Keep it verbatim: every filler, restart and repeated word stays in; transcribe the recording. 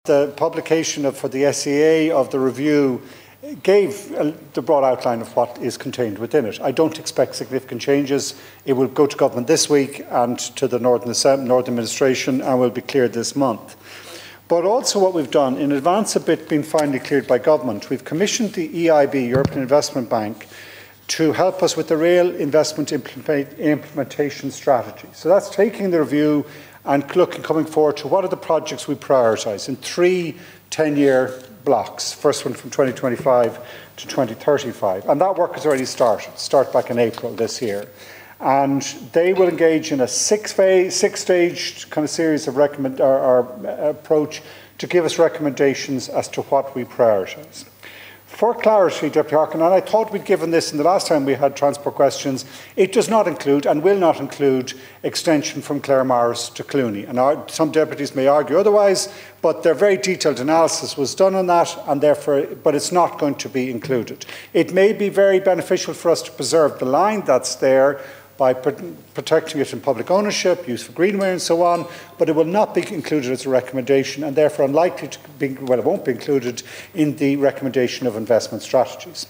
The publication of, for the S E A of the review gave uh, the broad outline of what is contained within it. I don't expect significant changes. It will go to government this week and to the Northern, Northern Administration and will be cleared this month. But also what we've done, in advance of it being finally cleared by government, we've commissioned the E I B, European Investment Bank, to help us with the rail investment implement implementation strategy. So that's taking the review and looking, coming forward to what are the projects we prioritise in three ten-year blocks, first one from twenty twenty-five to twenty thirty-five. And that work has already started, start back in April this year. And they will engage in a six-phase, six-staged kind of series of recommend or, or approach to give us recommendations as to what we prioritise. For clarity, Deputy Harkin, and I thought we'd given this in the last time we had transport questions, it does not include and will not include extension from Claremorris to Clooney. And our, some deputies may argue otherwise, but their very detailed analysis was done on that, and therefore, but it's not going to be included. It may be very beneficial for us to preserve the line that's there by protecting it in public ownership, use for greenway and so on, but it will not be included as a recommendation and therefore unlikely to be, well, it won't be included in the recommendation of investment strategies.